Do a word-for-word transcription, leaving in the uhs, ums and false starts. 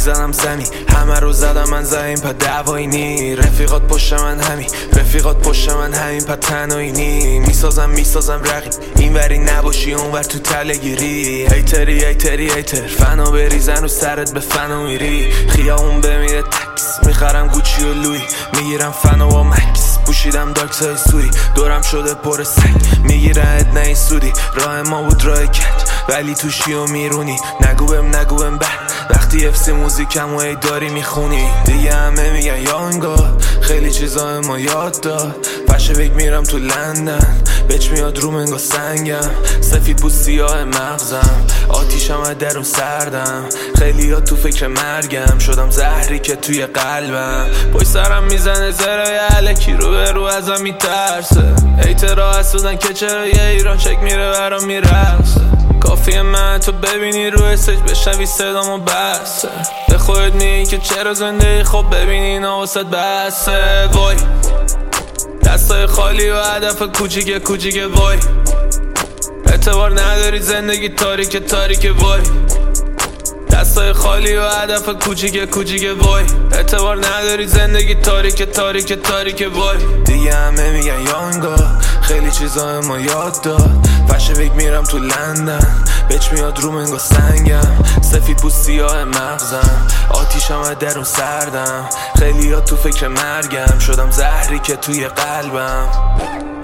میزنم زمین، همه رو زدم من زمین پا دعوایی نی. رفیقات پشت من همین، رفیقات پشت من همین پا تنهایی نی. میسازم میسازم رقیب این وری نباشی اون ور تو تلگیری. هیتری هیتری هیتر فنا بریزن و سرت به فنا میری. خیابون بمیره تکس میخرم گوچی و لوی، میگیرم فنا با مکس پوشیدم داکس های سوری. دورم شده پر سگ میگیره اد نه سودی. راه ما بود راه کج ولی توشی و میرونی. نگو بهم نگو بهم بر وقتی افسی موزیکم و ای داری میخونی. دیگه همه میگن یانگا خیلی چیزا ما یاد داد. پشه بگ میرم تو لندن بچ میاد رو منگا سنگم. سفید پوست سیاه مغزم آتیشم از درون سردم. خیلی ها تو فکر مرگم شدم زهری که توی قلبم. پای سرم میزنه زرای علکی رو به رو ازم میترسه. ایترا حسودن که چرا یه ایران چک میره برام میرسه. کافیه من تو ببینی رو استیج بشنوی صدامو بسه. به خودت میگی که چرا زندگی خب ببینی اینا واسه بسه. وای دستای خالی و هدف کوچیک کوچیک وای. اعتبار نداری زندگی تاریک تاریک وای. دستای خالی و هدف کوچیک کوچیک وای. اعتبار نداری زندگی تاریک تاریک تاریک وای. دیگه همه میگن یانگا خیلی چیزا ما یاد داد. پشه بگ میرم تو لندن بچ میاد رو منگا سنگم. سفید پوست سیاه مغزم آتیشم از درون سردم. خیلی ها تو فکر مرگم شدم زهری که توی قلبم.